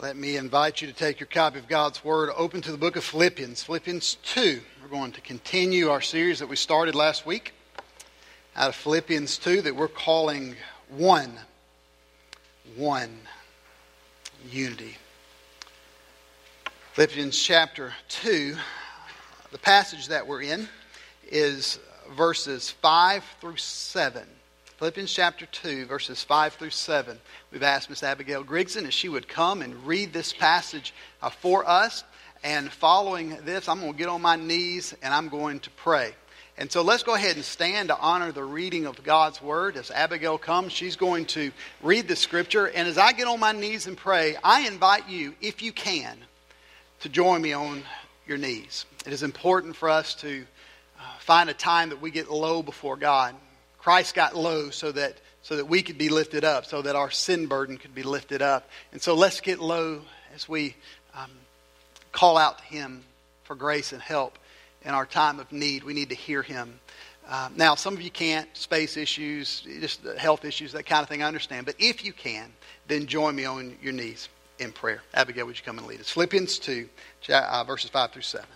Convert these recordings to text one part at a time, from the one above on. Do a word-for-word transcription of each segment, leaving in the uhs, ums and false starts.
Let me invite you to take your copy of God's Word, open to the book of Philippians, Philippians two. We're going to continue our series that we started last week out of Philippians two that we're calling One. One. Unity. Philippians chapter two, the passage that we're in is verses five through seven. Philippians chapter two, verses five through seven. We've asked Miss Abigail Grigson if she would come and read this passage uh, for us. And following this, I'm going to get on my knees and I'm going to pray. And so let's go ahead and stand to honor the reading of God's Word. As Abigail comes, she's going to read the Scripture. And as I get on my knees and pray, I invite you, if you can, to join me on your knees. It is important for us to uh, find a time that we get low before God. Christ got low so that so that we could be lifted up, so that our sin burden could be lifted up. And so let's get low as we um, call out to Him for grace and help in our time of need. We need to hear Him. Uh, now, some of you can't, space issues, just health issues, that kind of thing, I understand. But if you can, then join me on your knees in prayer. Abigail, would you come and lead us? Philippians two, uh, verses five through seven.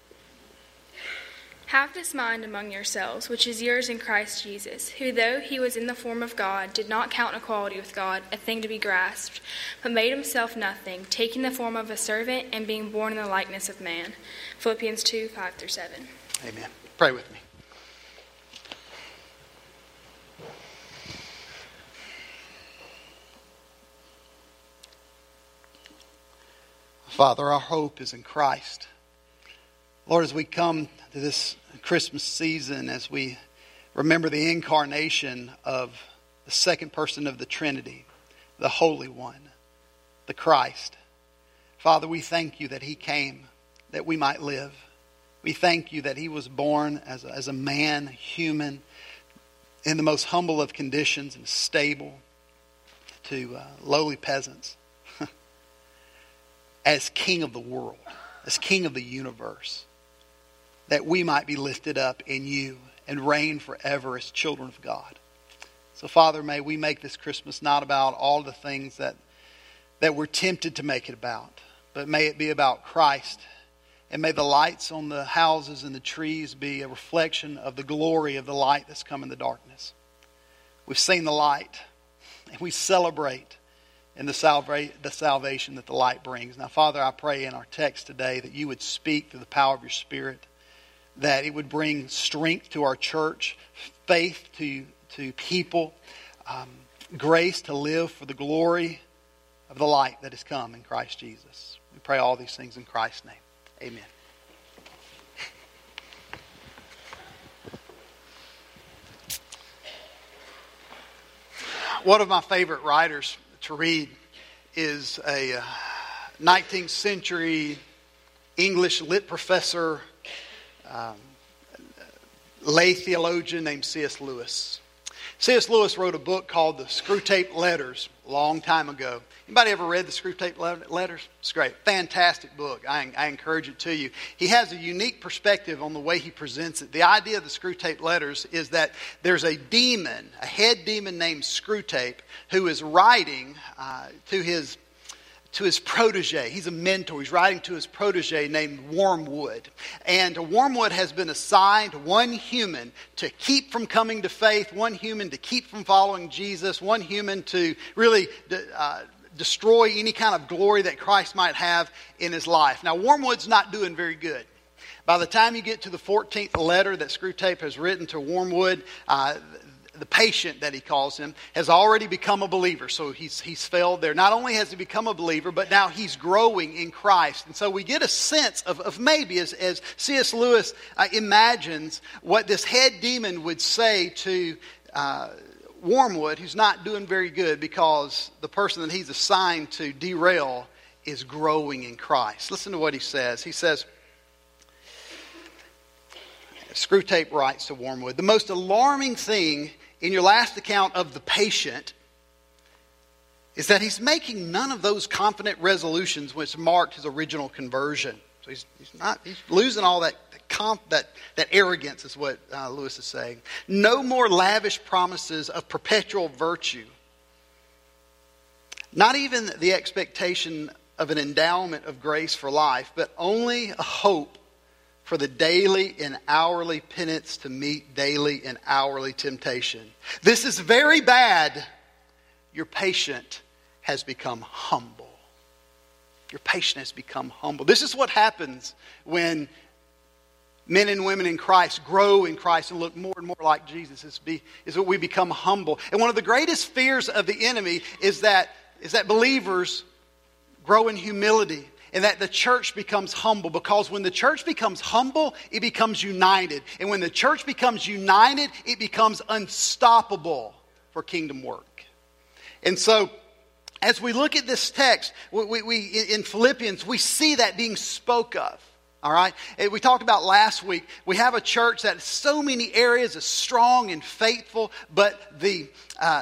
Have this mind among yourselves, which is yours in Christ Jesus, who, though he was in the form of God, did not count equality with God a thing to be grasped, but made himself nothing, taking the form of a servant and being born in the likeness of man. Philippians two, five through seven. Amen. Pray with me. Father, our hope is in Christ. Lord, as we come to this Christmas season, as we remember the incarnation of the second person of the Trinity, the Holy One, the Christ, Father, we thank you that He came that we might live. We thank you that He was born as a, as a man, human, in the most humble of conditions and stable to uh, lowly peasants, as King of the world, as King of the universe, that we might be lifted up in you and reign forever as children of God. So, Father, may we make this Christmas not about all the things that, that we're tempted to make it about, but may it be about Christ. And may the lights on the houses and the trees be a reflection of the glory of the light that's come in the darkness. We've seen the light, and we celebrate in the, salva- the salvation that the light brings. Now, Father, I pray in our text today that you would speak through the power of your Spirit, that it would bring strength to our church, faith to, to people, um, grace to live for the glory of the light that has come in Christ Jesus. We pray all these things in Christ's name. Amen. One of my favorite writers to read is a nineteenth century English lit professor, um, lay theologian named C S Lewis. C S Lewis wrote a book called The Screwtape Letters a long time ago. Anybody ever read The Screwtape Letters? It's great. Fantastic book. I, I encourage it to you. He has a unique perspective on the way he presents it. The idea of the Screwtape Letters is that there's a demon, a head demon named Screwtape, who is writing uh, to his to his protege. He's a mentor. He's writing to his protege named Wormwood. And Wormwood has been assigned one human to keep from coming to faith, one human to keep from following Jesus, one human to really uh, destroy any kind of glory that Christ might have in his life. Now, Wormwood's not doing very good. By the time you get to the fourteenth letter that Screwtape has written to Wormwood, uh, the patient that he calls him has already become a believer. So he's he's failed there. Not only has he become a believer, but now he's growing in Christ. And so we get a sense of, of maybe as, as C S Lewis uh, imagines what this head demon would say to uh, Wormwood, who's not doing very good because the person that he's assigned to derail is growing in Christ. Listen to what he says. He says, Screwtape writes to Wormwood, the most alarming thing in your last account of the patient is that he's making none of those confident resolutions which marked his original conversion. So he's, he's not he's losing all that that, comp, that that arrogance is what uh, Lewis is saying. No more lavish promises of perpetual virtue. Not even the expectation of an endowment of grace for life, but only a hope for the daily and hourly penance to meet daily and hourly temptation. This is very bad. Your patient has become humble. Your patient has become humble. This is what happens when men and women in Christ grow in Christ and look more and more like Jesus. Is, be, is that we become humble. And one of the greatest fears of the enemy is that, is that believers grow in humility and that the church becomes humble. Because when the church becomes humble, it becomes united. And when the church becomes united, it becomes unstoppable for kingdom work. And so, as we look at this text, we, we, in Philippians, we see that being spoke of. All right? We talked about last week, we have a church that in so many areas is strong and faithful, but the... Uh,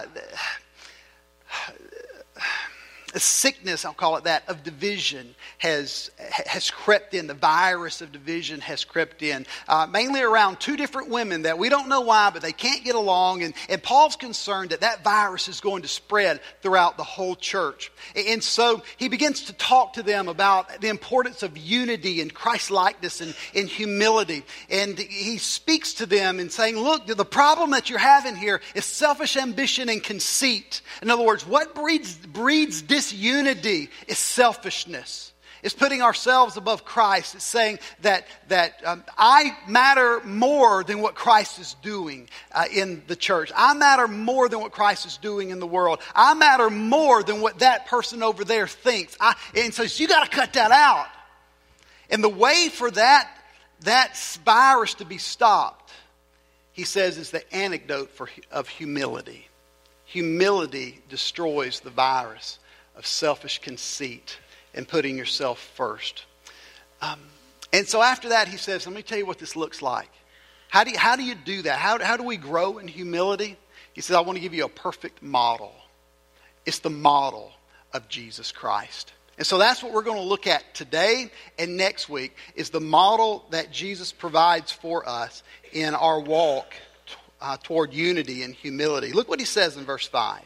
A sickness, I'll call it that, of division has has crept in. The virus of division has crept in. Uh, mainly around two different women that we don't know why, but they can't get along. And, and Paul's concerned that that virus is going to spread throughout the whole church. And so he begins to talk to them about the importance of unity and Christ-likeness and, and humility. And he speaks to them and saying, look, the problem that you're having here is selfish ambition and conceit. In other words, what breeds, breeds disunity? Disunity is selfishness. It's putting ourselves above Christ. It's saying that that um, I matter more than what Christ is doing uh, in the church. I matter more than what Christ is doing in the world. I matter more than what that person over there thinks. I, and so you got to cut that out. And the way for that that virus to be stopped, he says, is the antidote for of humility. Humility destroys the virus of selfish conceit and putting yourself first. Um, and so after that, he says, let me tell you what this looks like. How do you, how do, you do that? How, how do we grow in humility? He says, I want to give you a perfect model. It's the model of Jesus Christ. And so that's what we're going to look at today and next week, is the model that Jesus provides for us in our walk uh, toward unity and humility. Look what he says in verse five.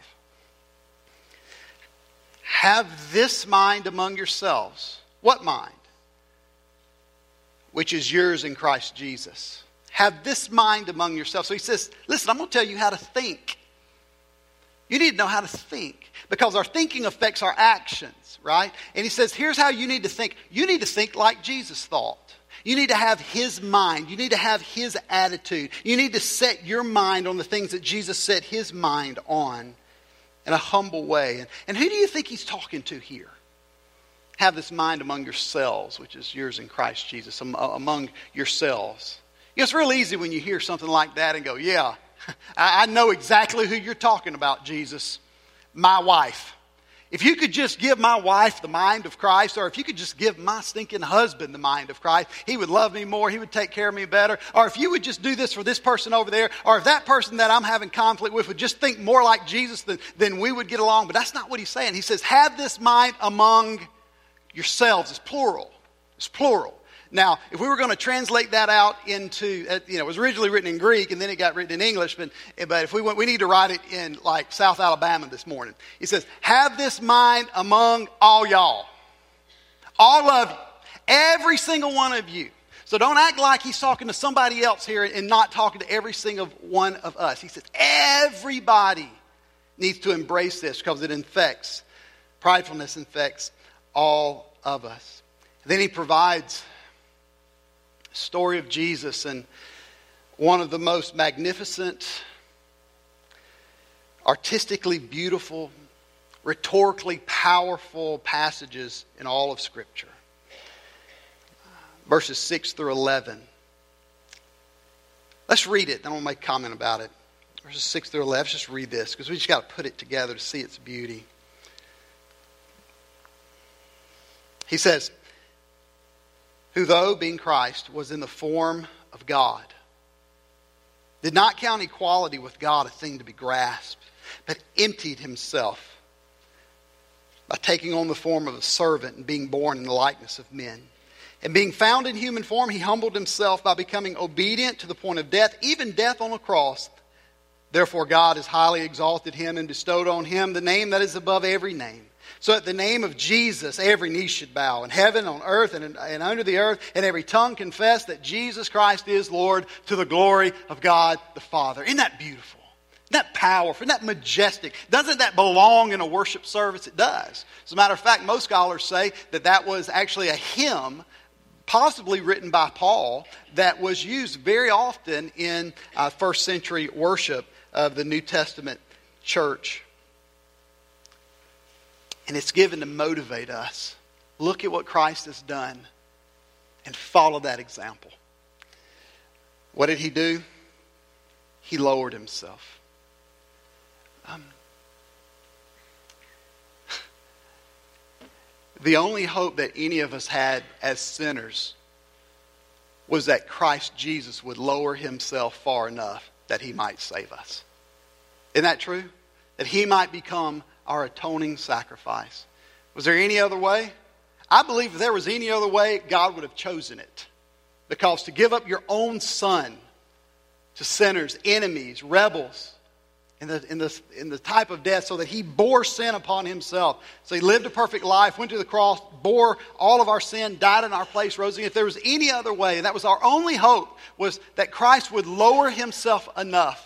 Have this mind among yourselves. What mind? Which is yours in Christ Jesus. Have this mind among yourselves. So he says, listen, I'm going to tell you how to think. You need to know how to think. Because our thinking affects our actions, right? And he says, here's how you need to think. You need to think like Jesus thought. You need to have his mind. You need to have his attitude. You need to set your mind on the things that Jesus set his mind on. In a humble way. And, and who do you think he's talking to here? Have this mind among yourselves, which is yours in Christ Jesus, among yourselves. You know, it's real easy when you hear something like that and go, yeah, I, I know exactly who you're talking about, Jesus. My wife. If you could just give my wife the mind of Christ, or if you could just give my stinking husband the mind of Christ, he would love me more, he would take care of me better. Or if you would just do this for this person over there, or if that person that I'm having conflict with would just think more like Jesus, then, then we would get along. But that's not what he's saying. He says, have this mind among yourselves. It's plural. It's plural. Now, if we were going to translate that out into, uh, you know, it was originally written in Greek and then it got written in English, but, but if we went, we need to write it in like South Alabama this morning. He says, have this mind among all y'all. All of you. Every single one of you. So don't act like he's talking to somebody else here and not talking to every single one of us. He says, everybody needs to embrace this because it infects, pridefulness infects all of us. And then he provides story of Jesus and one of the most magnificent, artistically beautiful, rhetorically powerful passages in all of Scripture. Verses six through eleven. Let's read it, then I'll make a comment about it. Verses six through eleven, let's just read this because we just got to put it together to see its beauty. He says, who though being Christ was in the form of God, did not count equality with God a thing to be grasped, but emptied himself by taking on the form of a servant and being born in the likeness of men. And being found in human form, he humbled himself by becoming obedient to the point of death, even death on a cross. Therefore God has highly exalted him and bestowed on him the name that is above every name, So at the name of Jesus, every knee should bow in heaven, on earth, and, and under the earth, and every tongue confess that Jesus Christ is Lord to the glory of God the Father. Isn't that beautiful? Isn't that powerful? Isn't that majestic? Doesn't that belong in a worship service? It does. As a matter of fact, most scholars say that that was actually a hymn, possibly written by Paul, that was used very often in uh, first century worship of the New Testament church. And it's given to motivate us. Look at what Christ has done and follow that example. What did he do? He lowered himself. Um, the only hope that any of us had as sinners was that Christ Jesus would lower himself far enough that he might save us. Isn't that true? That he might become our atoning sacrifice. Was there any other way? I believe if there was any other way, God would have chosen it. Because to give up your own son to sinners, enemies, rebels, in the, in the, in the type of death, so that he bore sin upon himself. So he lived a perfect life, went to the cross, bore all of our sin, died in our place, rose again. If there was any other way, and that was our only hope, was that Christ would lower himself enough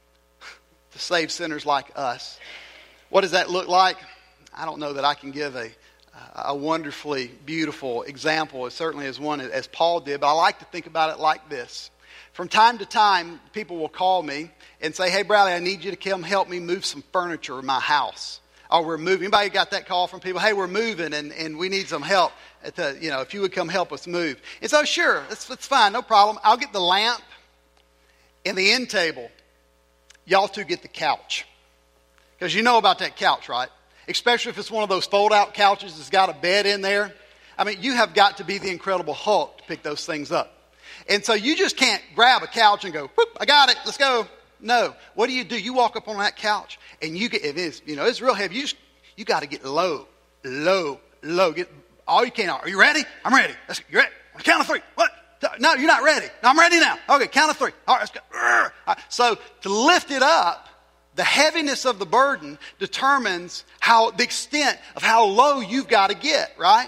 to save sinners like us. What does that look like? I don't know that I can give a, a wonderfully beautiful example. It certainly is one as Paul did, but I like to think about it like this. From time to time, people will call me and say, hey, Bradley, I need you to come help me move some furniture in my house. Or we're moving. Anybody got that call from people? Hey, we're moving and, and we need some help. To, you know, if you would come help us move. And so, sure, that's, that's fine, no problem. I'll get the lamp and the end table. Y'all two get the couch. Because you know about that couch, right? Especially if it's one of those fold-out couches that's got a bed in there. I mean, you have got to be the Incredible Hulk to pick those things up. And so you just can't grab a couch and go, whoop, I got it, let's go. No. What do you do? You walk up on that couch and you get, it is, you know, it's real heavy. You just, you got to get low, low, low. Get all you can. Are you ready? I'm ready. Let's, you ready? On the count of three. What? No, you're not ready. No, I'm ready now. Okay, count of three. All right, let's go. All right. So to lift it up, the heaviness of the burden determines how the extent of how low you've got to get, right?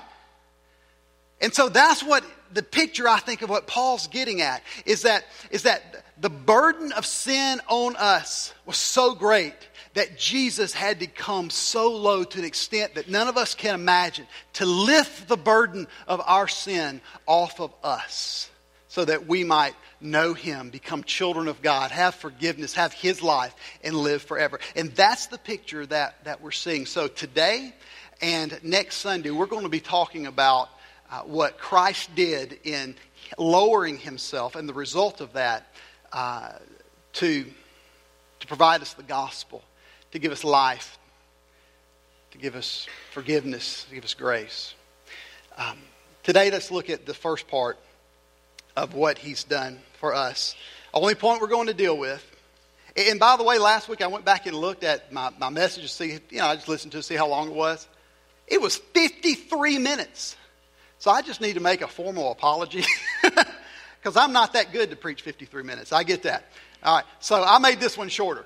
And so that's what the picture, I think, of what Paul's getting at is that is that the burden of sin on us was so great that Jesus had to come so low to an extent that none of us can imagine to lift the burden of our sin off of us so that we might know him, become children of God, have forgiveness, have his life, and live forever. And that's the picture that, that we're seeing. So today and next Sunday, we're going to be talking about uh, what Christ did in lowering himself and the result of that uh, to, to provide us the gospel, to give us life, to give us forgiveness, to give us grace. Um, today, let's look at the first part of what he's done for us. Only point we're going to deal with. And by the way, last week I went back and looked at my, my message to see, you know, I just listened to it, see how long it was. It was fifty-three minutes. So I just need to make a formal apology because I'm not that good to preach fifty-three minutes. I get that. All right, so I made this one shorter.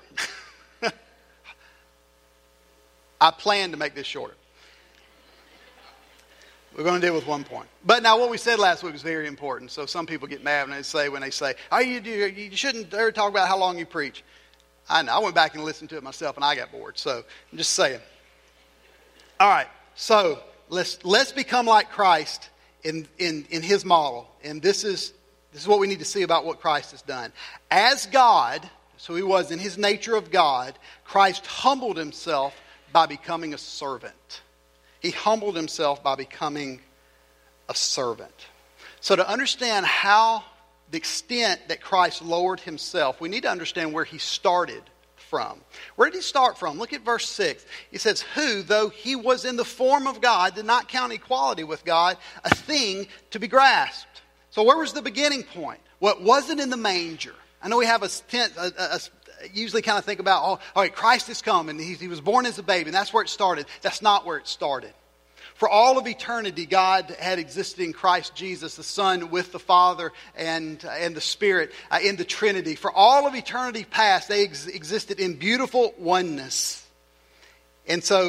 I plan to make this shorter. We're going to deal with one point. But now what we said last week was very important. So some people get mad when they say, when they say, oh, you, you, you shouldn't ever talk about how long you preach. I know. I went back and listened to it myself and I got bored. So I'm just saying. All right. So let's let's become like Christ in, in, in his model. And this is this is what we need to see about what Christ has done. As God, so he was in his nature of God, Christ humbled himself by becoming a servant. He humbled himself by becoming a servant. So to understand how the extent that Christ lowered himself, we need to understand where he started from. Where did he start from? Look at verse six. He says, who, though he was in the form of God, did not count equality with God a thing to be grasped. So where was the beginning point? Well, it wasn't in the manger. I know we have a, a, a usually kind of think about, oh, all right, Christ has come and he, he was born as a baby, and that's where it started. That's not where it started. For all of eternity, God had existed in Christ Jesus, the Son, with the Father and, and the Spirit uh, in the Trinity. For all of eternity past, they ex- existed in beautiful oneness. And so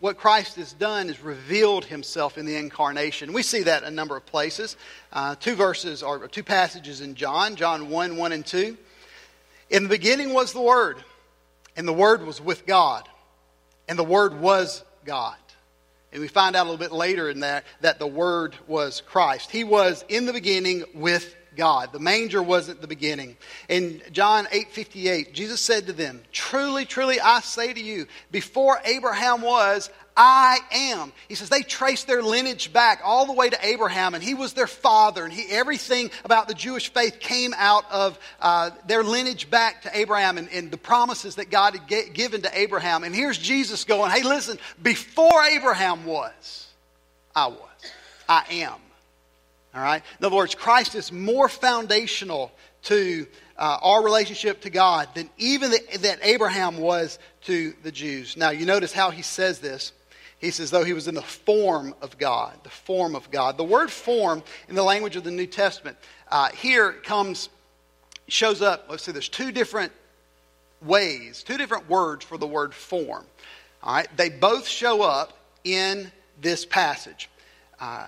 what Christ has done is revealed himself in the incarnation. We see that in a number of places. Uh, two verses, or two passages in John, John one, one and two. In the beginning was the Word, and the Word was with God, and the Word was God. And we find out a little bit later in that that the Word was Christ. He was in the beginning with God. The manger wasn't the beginning. In John eight fifty-eight, Jesus said to them, "Truly, truly, I say to you, before Abraham was, I am." He says they traced their lineage back all the way to Abraham, and he was their father. And he, everything about the Jewish faith came out of uh, their lineage back to Abraham and, and the promises that God had g- given to Abraham. And here's Jesus going, hey, listen, before Abraham was, I was. I am. All right? In other words, Christ is more foundational to uh, our relationship to God than even the, that Abraham was to the Jews. Now, you notice how he says this. He says, though he was in the form of God, the form of God. The word form in the language of the New Testament, uh, here comes, shows up, let's see, there's two different ways, two different words for the word form. All right, they both show up in this passage. Uh,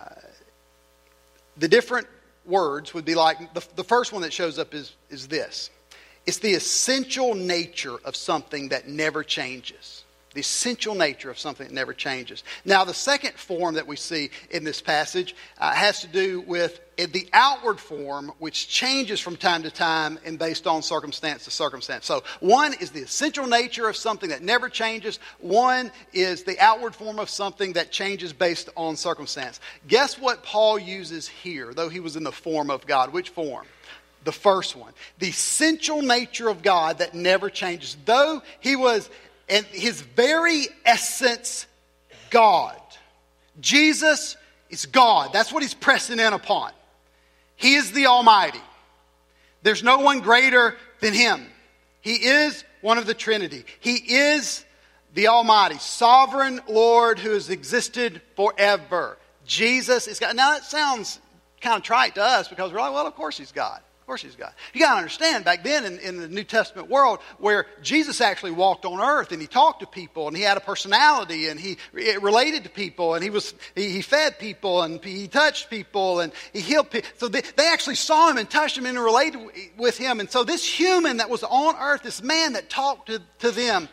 the different words would be like, the, the first one that shows up is, is this. It's the essential nature of something that never changes. The essential nature of something that never changes. Now, the second form that we see in this passage uh, has to do with the outward form, which changes from time to time and based on circumstance to circumstance. So, one is the essential nature of something that never changes. One is the outward form of something that changes based on circumstance. Guess what Paul uses here, though he was in the form of God? Which form? The first one. The essential nature of God that never changes. Though he was in his very essence God. Jesus is God. That's what he's pressing in upon. He is the Almighty. There's no one greater than him. He is one of the Trinity. He is the Almighty, sovereign Lord who has existed forever. Jesus is God. Now that sounds kind of trite to us because we're like, well, of course he's God. Of course he's God. You got to understand, back then in, in the New Testament world where Jesus actually walked on earth and he talked to people and he had a personality and he related to people and he was he, he fed people and he touched people and he healed people. So they, they actually saw him and touched him and related with him. And so this human that was on earth, this man that talked to, to them,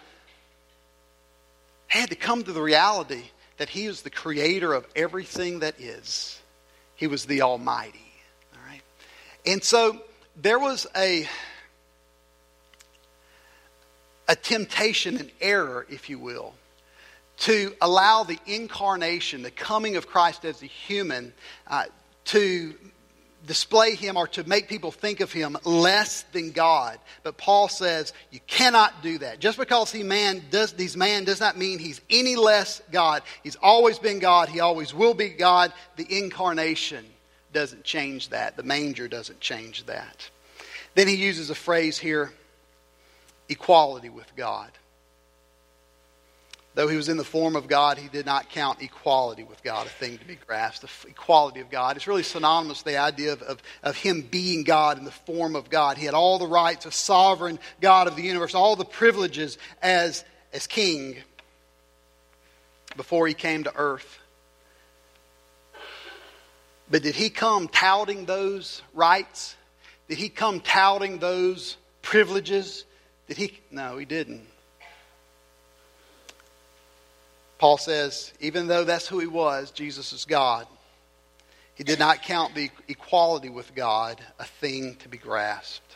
had to come to the reality that he was the creator of everything that is. He was the Almighty. And so there was a, a temptation, an error, if you will, to allow the incarnation, the coming of Christ as a human, uh, to display him or to make people think of him less than God. But Paul says you cannot do that. Just because he man does these man does not mean he's any less God. He's always been God. He always will be God. The incarnation doesn't change that. The manger doesn't change that. Then he uses a phrase here, equality with God. Though he was in the form of God, he did not count equality with God a thing to be grasped. The equality of God. It's really synonymous with the idea of, of, of him being God in the form of God. He had all the rights of sovereign God of the universe, all the privileges as, as king before he came to earth. But did he come touting those rights? Did he come touting those privileges? Did he? No, he didn't. Paul says, even though that's who he was, Jesus is God. He did not count the equality with God a thing to be grasped.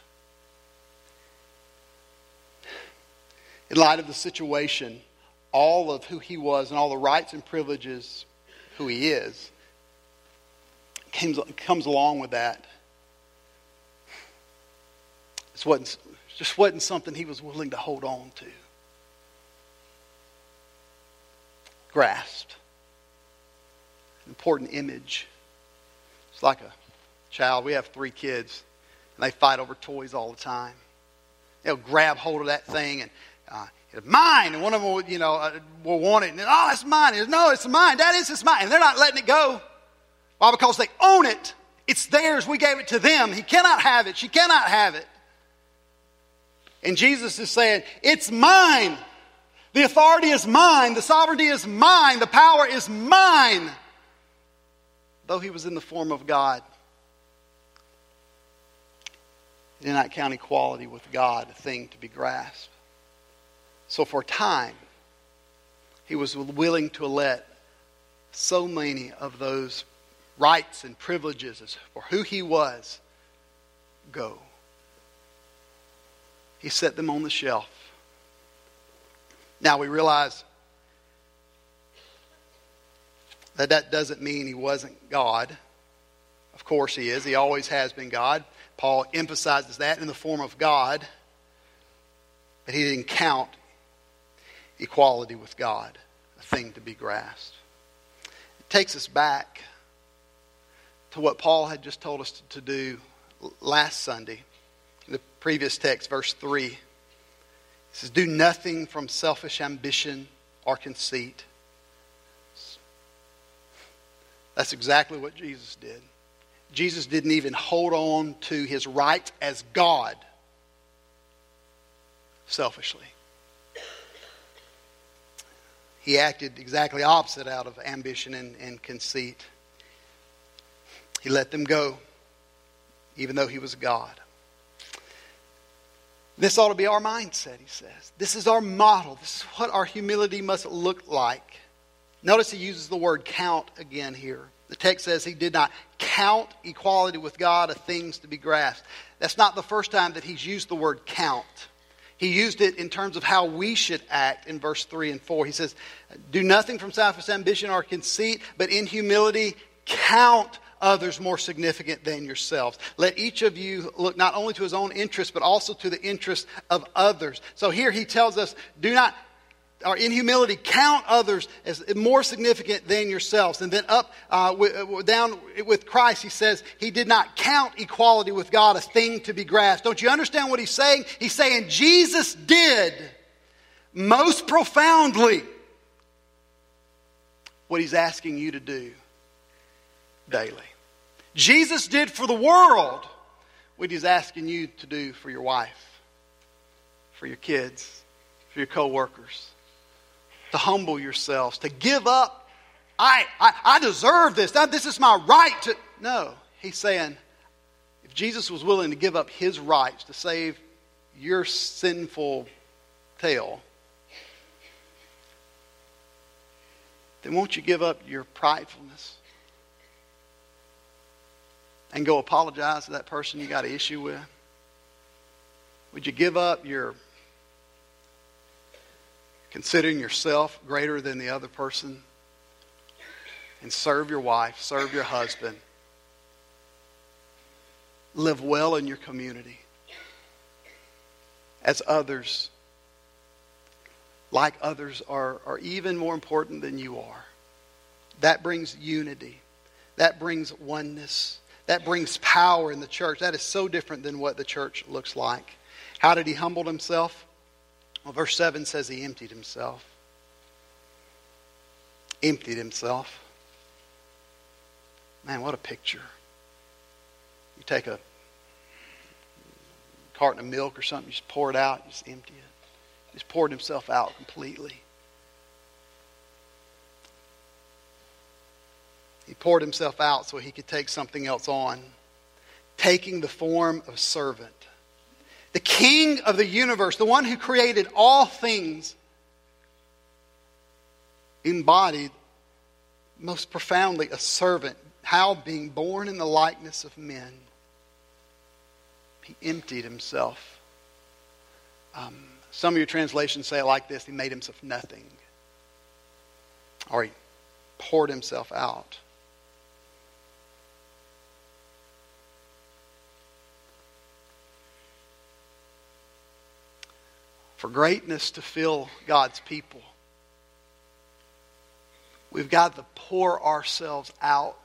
In light of the situation, all of who he was and all the rights and privileges who he is, Comes, comes along with that. It wasn't, just wasn't something he was willing to hold on to. Grasped. An important image. It's like a child. We have three kids, and they fight over toys all the time. They'll grab hold of that thing and uh, it's mine, and one of them will, you know, uh, will want it, and oh, it's mine. It's, no, it's mine. Dad, it's mine, and they're not letting it go. Why? Because they own it. It's theirs. We gave it to them. He cannot have it. She cannot have it. And Jesus is saying, it's mine. The authority is mine. The sovereignty is mine. The power is mine. Though he was in the form of God, he did not count equality with God a thing to be grasped. So for a time, he was willing to let so many of those rights and privileges for who he was go. He set them on the shelf. Now we realize that that doesn't mean he wasn't God. Of course he is. He always has been God. Paul emphasizes that in the form of God. But he didn't count equality with God a thing to be grasped. It takes us back to what Paul had just told us to do last Sunday. In the previous text, verse three. He says, do nothing from selfish ambition or conceit. That's exactly what Jesus did. Jesus didn't even hold on to his right as God selfishly. He acted exactly opposite out of ambition and, and conceit. He let them go, even though he was God. This ought to be our mindset, he says. This is our model. This is what our humility must look like. Notice he uses the word count again here. The text says he did not count equality with God as things to be grasped. That's not the first time that he's used the word count. He used it in terms of how we should act in verse three and four. He says, do nothing from selfish ambition or conceit, but in humility count others more significant than yourselves. Let each of you look not only to his own interest, but also to the interest of others. So here he tells us, do not, or in humility, count others as more significant than yourselves. And then up, uh, w- down with Christ, he says, he did not count equality with God a thing to be grasped. Don't you understand what he's saying? He's saying Jesus did most profoundly what he's asking you to do daily. Jesus did for the world what he's asking you to do for your wife, for your kids, for your co-workers. To humble yourselves, to give up. I, I, I deserve this. This is my right to... No, he's saying, if Jesus was willing to give up his rights to save your sinful tail, then won't you give up your pridefulness and go apologize to that person you got an issue with? Would you give up your considering yourself greater than the other person and serve your wife, serve your husband, live well in your community as others, like others, are, are even more important than you are? That brings unity. That brings oneness. That brings power in the church. That is so different than what the church looks like. How did he humble himself? Well, verse seven says he emptied himself. Emptied himself. Man, what a picture. You take a carton of milk or something, you just pour it out, you just empty it. He just poured himself out completely. He poured himself out so he could take something else on. Taking the form of servant. The King of the universe, the one who created all things, embodied most profoundly a servant. How? Being born in the likeness of men. He emptied himself. Um, some of your translations say it like this: he made himself nothing. Or he poured himself out. For greatness to fill God's people, we've got to pour ourselves out.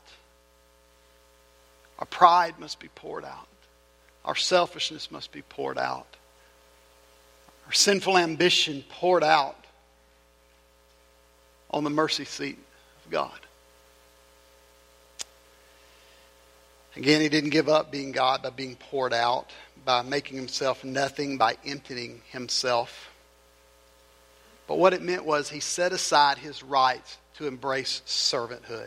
Our pride must be poured out. Our selfishness must be poured out. Our sinful ambition poured out on the mercy seat of God. Again, he didn't give up being God by being poured out, by making himself nothing, by emptying himself. But what it meant was he set aside his right to embrace servanthood.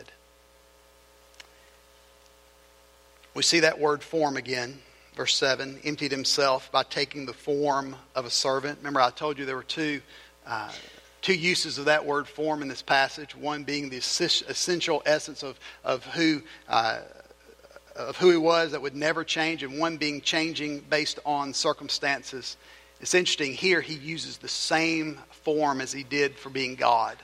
We see that word form again. Verse seven, emptied himself by taking the form of a servant. Remember, I told you there were two, uh, two uses of that word form in this passage. One being the essential essence of, of, who, uh, of who he was that would never change, and one being changing based on circumstances. It's interesting, here he uses the same form as he did for being God.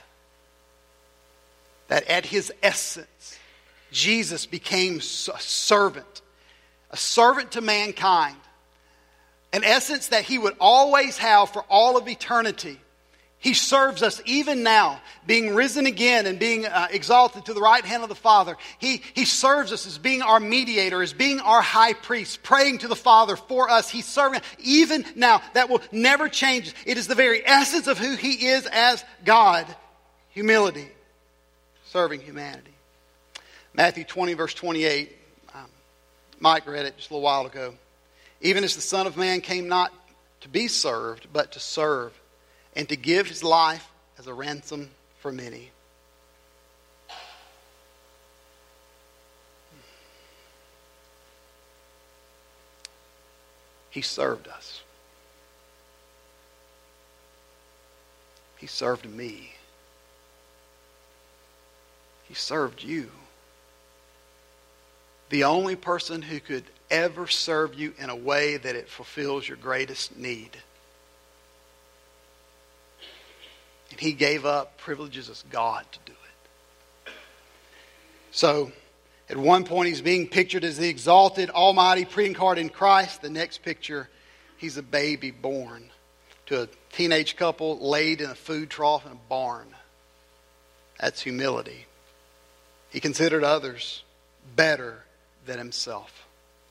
That at his essence, Jesus became a servant. A servant to mankind. An essence that he would always have for all of eternity. He serves us even now, being risen again and being uh, exalted to the right hand of the Father. He, he serves us as being our mediator, as being our high priest, praying to the Father for us. He's serving even now. That will never change. It is the very essence of who he is as God. Humility. Serving humanity. Matthew twenty, verse twenty-eight. Mike read it just a little while ago. Even as the Son of Man came not to be served, but to serve, and to give his life as a ransom for many. He served us. He served me. He served you. The only person who could ever serve you in a way that it fulfills your greatest need. And he gave up privileges as God to do it. So, at one point he's being pictured as the exalted, almighty, pre-incarnate in Christ. The next picture, he's a baby born to a teenage couple laid in a food trough in a barn. That's humility. He considered others better than himself.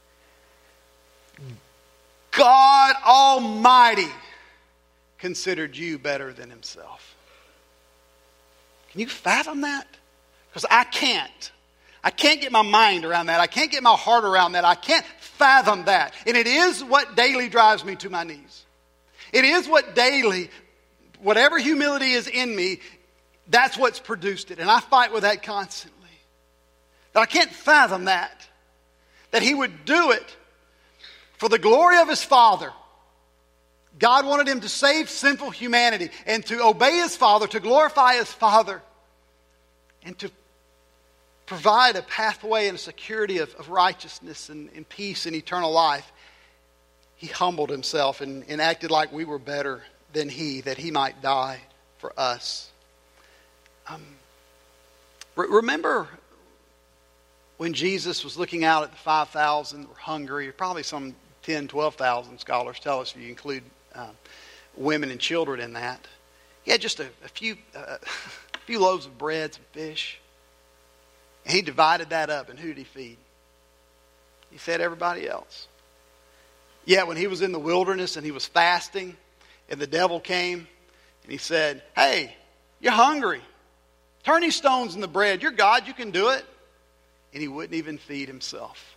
God Almighty considered you better than himself. Can you fathom that? Because I can't. I can't get my mind around that. I can't get my heart around that. I can't fathom that. And it is what daily drives me to my knees. It is what daily, whatever humility is in me, that's what's produced it. And I fight with that constantly. That I can't fathom that. That he would do it for the glory of his Father. God wanted him to save sinful humanity and to obey his Father, to glorify his Father, and to provide a pathway and a security of, of righteousness and, and peace and eternal life. He humbled himself and, and acted like we were better than he, that he might die for us. Um, re- remember when Jesus was looking out at the five thousand were hungry, probably some ten, twelve thousand scholars tell us if you include uh, women and children in that. He had just a, a few uh, a few loaves of bread, some fish. And he divided that up. And who did he feed? He fed everybody else. Yet when he was in the wilderness and he was fasting and the devil came and he said, hey, you're hungry. Turn these stones into bread. You're God, you can do it. And he wouldn't even feed himself.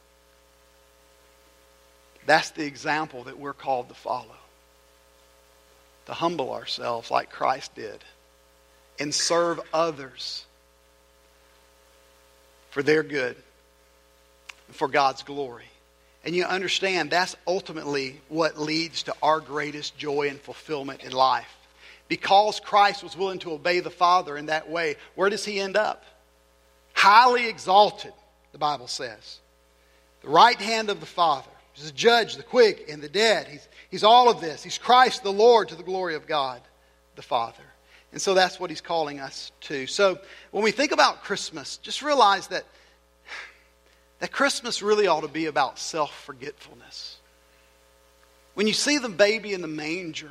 That's the example that we're called to follow. To humble ourselves like Christ did. And serve others for their good. And for God's glory. And you understand that's ultimately what leads to our greatest joy and fulfillment in life. Because Christ was willing to obey the Father in that way, where does he end up? Highly exalted. The Bible says. The right hand of the Father. He's the judge, the quick and the dead. He's, he's all of this. He's Christ the Lord to the glory of God, the Father. And so that's what he's calling us to. So when we think about Christmas, just realize that, that Christmas really ought to be about self-forgetfulness. When you see the baby in the manger,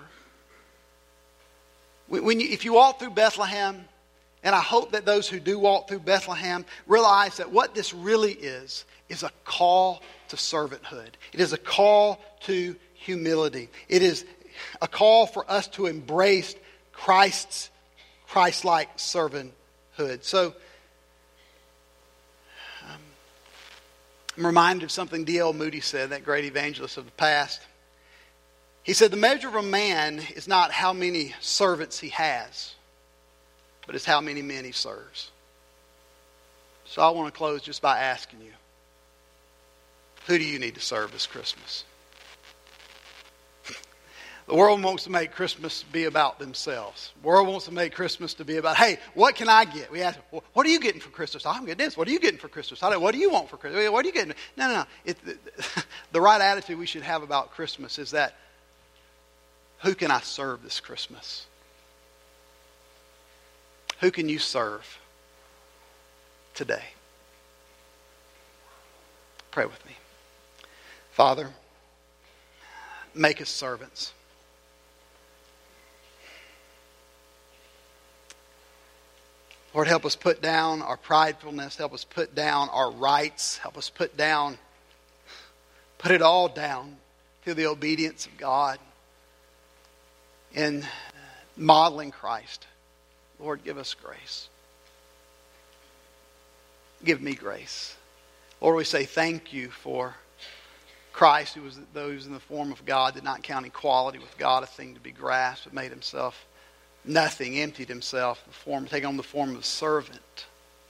when you, if you walk through Bethlehem, and I hope that those who do walk through Bethlehem realize that what this really is, is a call to servanthood. It is a call to humility. It is a call for us to embrace Christ's Christ-like servanthood. So, um, I'm reminded of something D L Moody said, that great evangelist of the past. He said, the measure of a man is not how many servants he has, but it's how many men he serves. So I want to close just by asking you, who do you need to serve this Christmas? The world wants to make Christmas be about themselves. The world wants to make Christmas to be about, hey, what can I get? We ask, well, what are you getting for Christmas? Oh, I'm getting this. What are you getting for Christmas? I don't, what do you want for Christmas? What are you getting? No, no, no. It, the, the right attitude we should have about Christmas is that, who can I serve this Christmas? Who can you serve today? Pray with me. Father, make us servants. Lord, help us put down our pridefulness. Help us put down our rights. Help us put down, put it all down through the obedience of God in modeling Christ. Lord, give us grace. Give me grace. Lord, we say thank you for Christ, who was those in the form of God, did not count equality with God a thing to be grasped, but made himself nothing, emptied himself, the form, taking on the form of a servant.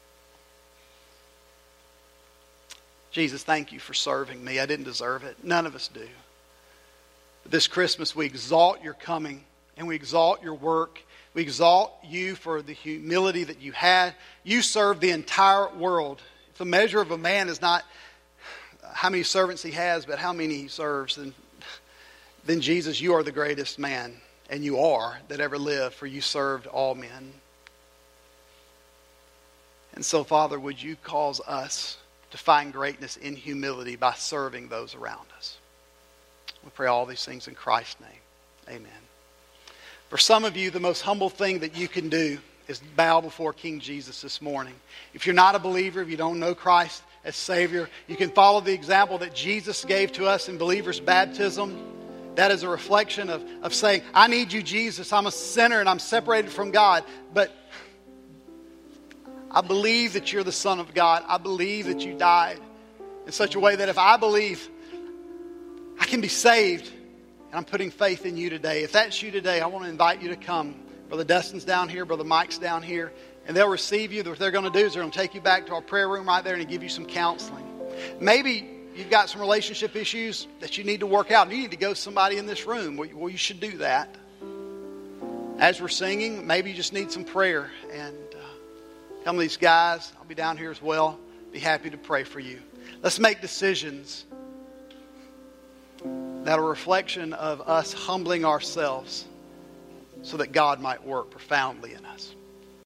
Jesus, thank you for serving me. I didn't deserve it. None of us do. But this Christmas we exalt your coming and we exalt your work. We exalt you for the humility that you had. You served the entire world. If the measure of a man is not how many servants he has, but how many he serves, then, then Jesus, you are the greatest man. And you are that ever lived, for you served all men. And so, Father, would you cause us to find greatness in humility by serving those around us? We pray all these things in Christ's name. Amen. For some of you, the most humble thing that you can do is bow before King Jesus this morning. If you're not a believer, if you don't know Christ as Savior, you can follow the example that Jesus gave to us in believers' baptism. That is a reflection of, of saying, I need you, Jesus. I'm a sinner and I'm separated from God. But I believe that you're the Son of God. I believe that you died in such a way that if I believe, I can be saved. And I'm putting faith in you today. If that's you today, I want to invite you to come. Brother Dustin's down here. Brother Mike's down here. And they'll receive you. What they're going to do is they're going to take you back to our prayer room right there and give you some counseling. Maybe you've got some relationship issues that you need to work out. You need to go to somebody in this room. Well, you should do that. As we're singing, maybe you just need some prayer. And uh, some of these guys, I'll be down here as well, be happy to pray for you. Let's make decisions that are a reflection of us humbling ourselves so that God might work profoundly in us.